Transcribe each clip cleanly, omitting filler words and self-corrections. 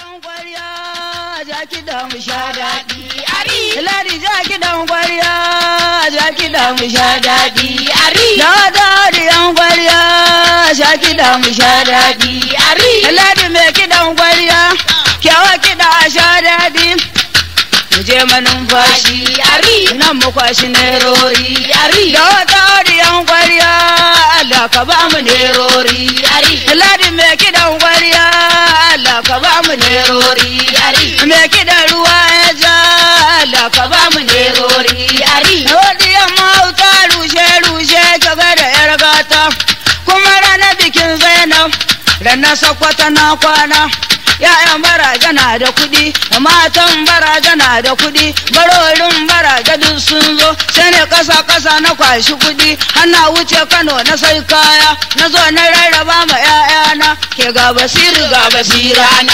kiɗan ƙwarya, ja kiɗan mu sha daɗi. Ladi ja kiɗan ƙwarya, ja kiɗan mu sha daɗi. Da yan ƙwarya, ja kiɗan mu sha daɗi. Ladi mai kiɗan ƙwarya, kyawa kiɗa a sha daɗi. Mu je manumfashi, nan mu kwashi nerori. Da yan ƙwarya, Allah ka ba mu nerori. Ladi mai kiɗan ƙwarya, Allah ka ba mu nerori. Me kiɗan ruwa ya ja, Allah ka ba mu nerori. Wadiyan mauta rushe-rushe gaba da yar gata. Kuma ranar bikin Zainab, ranar Sokoto na kwana. Ya'yan baraja na da kuɗi, matan baraja na da kuɗi, barorin baraja duk sun zo, sai ne ƙasa-ƙasa na kwashi kuɗi, ana wuce Kano na sai kaya, na zo na rarraba ma 'ya'yana, ke ga basira na.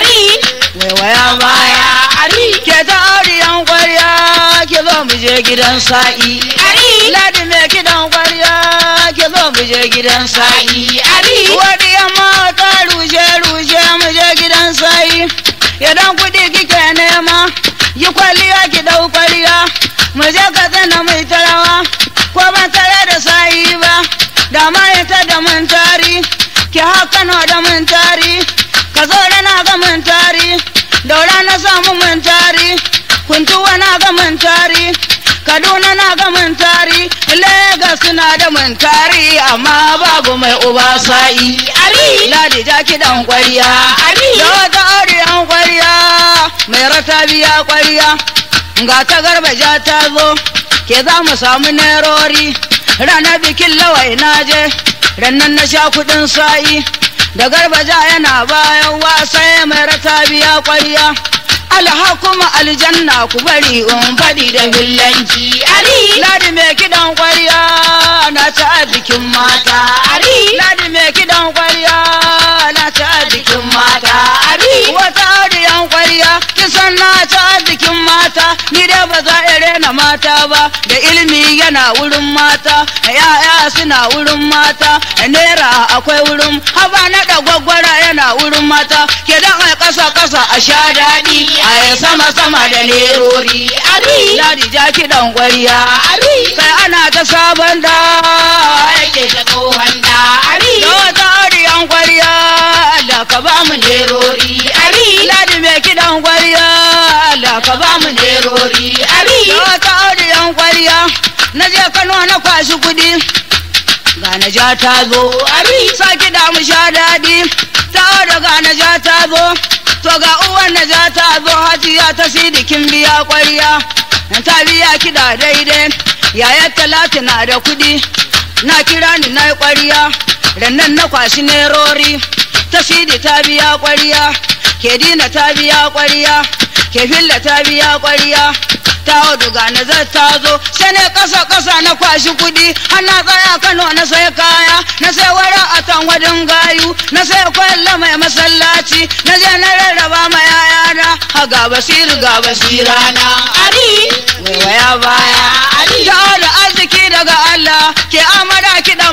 Waiwaya baya, ke ta auriyan ƙwarya, ke zo mu je gidan sa'i. Ladi mai kiɗan ƙwarya, ke zo mu je gidan sa'i. Wadiyan mata rushe-rushe mu je gidan sa'i. Idan kuɗi kike nema, yi kwalliya ki ɗau kwalliya, mu je ka tsana mai tarawa, ko ban tare da sa'i ba, da ma ita da mun tari, ki haka na da mun tari, ka zo da na ga mun tari, daura na samu mun tari, kuntuwa na ga mun tari, Kaduna na ga mun tari, Legas na da mun tari, amma babu mai uba sa'i. Ladi ja kiɗan ƙwarya, da wata auriyan ƙwarya, mai rata biya ƙwarya, ga ta garbaja ta zo, ke za mu samu nerori, ranar bikin lawai na je, rannan na sha kuɗin sa'i, da garbaja yana bayan wasa mai rata biya ƙwarya. Alhakuma aljanna ku bari in faɗi da hillanci. Ladi mai kiɗan ƙwarya na ta bikin mata. Ladi mai kiɗan ƙwarya na ta bikin mata. Wata auriyan ƙwarya kisan na ta bikin mata. Ni dai ba za a rena mata ba, da ilimi yana wurin mata, ya'ya suna wurin mata, nera akwai wurin, haba na da gwaggwara yana wurin mata, ke dan a ƙasa-ƙasa a sha daɗi. A sama-sama da nerori. Ladi ja kiɗan ƙwarya, sai ana ta sabon da yake ta tsohon da. Da wata auriyan ƙwarya, Allah ka ba mu nerori. Ladi mai kiɗan ƙwarya, Allah ka ba mu nerori. Da wata auriyan ƙwarya, na je Kano na kwashi kuɗi, ga na ja ta zo, sa kiɗa mu sha daɗi, ta da ga na ja ta zo. To ga uwan na ja ta zo, hajiya ta sidikin biya ƙwarya, ta biya kiɗa daidai, yayar Talatu na da kuɗi, na kira ni na ƙwarya, rannan na kwashi nerori, ta sidi ta biya ƙwarya, ke dina ta biya ƙwarya, ke filla ta biya ƙwarya, ta hudu ga na ta zo, sai ne ƙasa-ƙasa na kwashi kuɗi, ana tsaya Kano na sai kaya, na sai wara a tanwadin gayu, na sai kwallo mai masallaci, na je na rarraba ma yayana, ga basira na. Waiwaya baya, ta da arziki daga Allah, ke amara kiɗan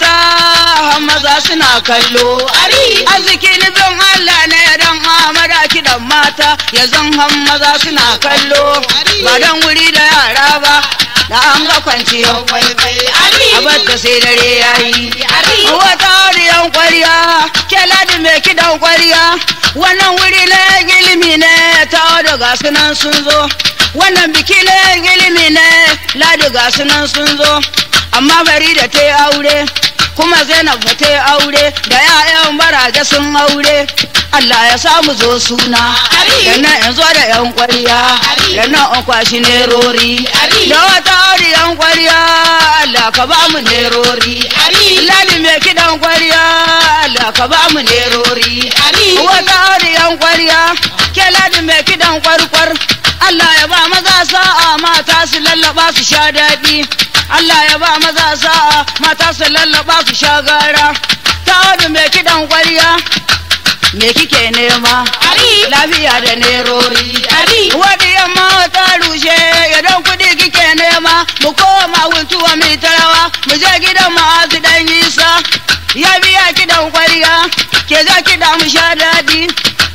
mata, maza suna kallo. Arziki nufin Allah ne don amara kiɗan mata, ya zan maza suna kallo. Ba don wuri da yara ba, da an ga kwanciyar kwaikwai, abar sai dare ya yi. Wata auriyan ƙwarya, ke Ladi mai kiɗan ƙwarya, wannan wuri na ilimi ne, ta da gasu nan sun zo. Wannan biki na ilimi ne, Ladi gasu nan sun zo. Amma bari da ta yi aure, kuma Zainab ta yi aure, da 'ya'yan baraje sun aure. Allah ya samu zo suna, da nan in zo da 'yan ƙwarya, da nan in kwashi nerori. Da wata auriyan ƙwarya, Allah ka ba mu nerori. Ladi mai kiɗan ƙwarya, Allah ka ba mu nerori. Wata auriyan ƙwarya, ke Ladi mai kiɗan ƙwarƙwar, Allah ya ba maza sa'a, mata su lallaba su sha daɗi. Allah ya ba maza sa'a, mata su lallaba su sha gara. Ta wadu mai kiɗan ƙwarya, me kike nema? Lafiya da nerori. Wadi yamma ta rushe, idan kuɗi kike nema, mu koma Wuntuwa mai tarawa, mu je gidan Ma'azu dan Isa, ya biya kiɗan ƙwarya, ke za kiɗa mu sha daɗi.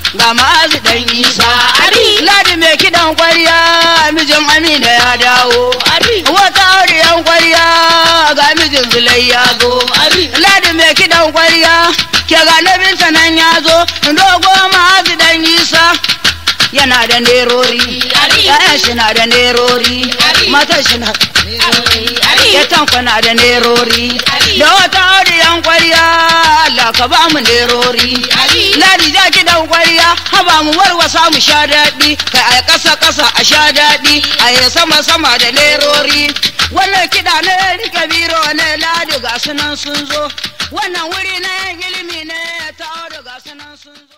ga Ma'azu dan Isa Ladi mai kidan kwarya mijin Amina ya dawo wata auriyan kwarya ga mijin Zulai ya zo Ladi mai kidan kwarya ke ga nabinta nan ya zo dogo Ma'azu dan Isa yana da nerori ya'yan shi na da nerori matan shi na ya tanko na da nerori da wata auriyan kwarya Allah ka ba mu nerori Ladi ja kidan kwarya haba mu warwasa mu sha daɗi kai a ƙasa ƙasa a sha daɗi a yi sama sama da nerori wannan kiɗa ne rike biro ne Ladi ga sunan sun zo wannan wuri na ilimi ne ta aure ga sunan sun zo.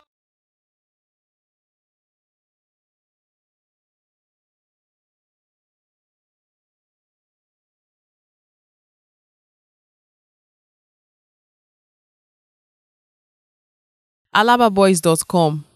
alababoys.com